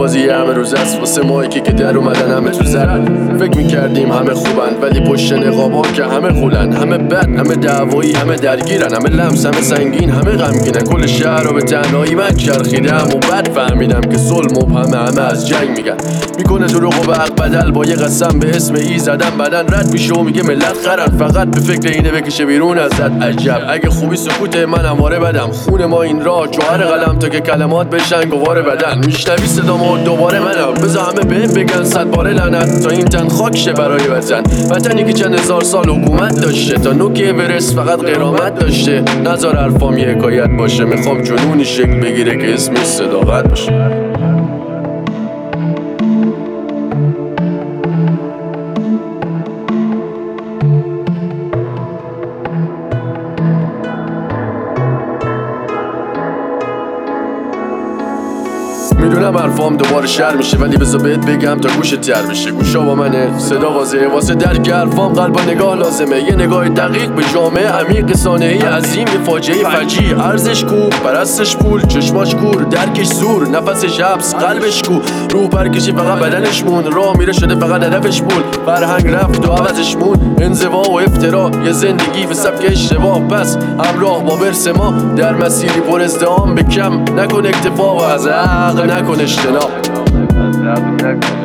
بازی همه روز است واسه مایی که در اومدن همه تو زرن. فکر میکردیم همه خوبن ولی پشت نقابا که همه خولن، همه بد، همه دعوایی، همه درگیرن، همه لمس، همه سنگین، همه غمگینن. کل شهر رو به تنهایی من چرخیدم و بعد فهمیدم که ظلم مبهمه، همه از جنگ میگن. میکنه دروغ و به حق بدل با یه قسم به اسم ای زدن بدن رد میشه و میگه ملت خرن، فقط به فکر اینه بکشه بیرون ازت. عجب اگه خوبی سکوت من همواره بدم، خون ما این راه جوهر قلم تا که کلمات بشن گوار بدن. میشنوی صدامو دوباره منم، بذار همه بهم بگن 100 باره لعنت تا این تن خاک شه برای وطن. وطنی که چند هزار سال حکومت داشته، تا نوک اورست فقط غرامت داشته. نذار حرفام یه حکایت باشه، میخوام جنونی شکل بگیره که اسمش صداقت باشه. میدونم حرفام دوباره شر میشه ولی بذار بهت بگم تا گوشت تر بشه. گوشا با منه، صدا واضحه، واسه درک حرفام قلب و نگاه لازمه. یه نگاه دقیق به جامعه عمیق، صانعی عظیم، یه فاجعه فجیع. ارزش کو، پرستش پول، چشماش کور، درکش زور، نفسش حبس، قلبش کو. روح پرکشی فقط بدنش مون، راه میره شده فقط هدفش پول. فرهنگ رفت و عوضش مون، انزوا و افترا، یه زندگی به سبک اشتباه. پس همراه با ورث ما در مسیری پر ازدحام، به کم نکن اکتفا و از عقل نکن اجتناب.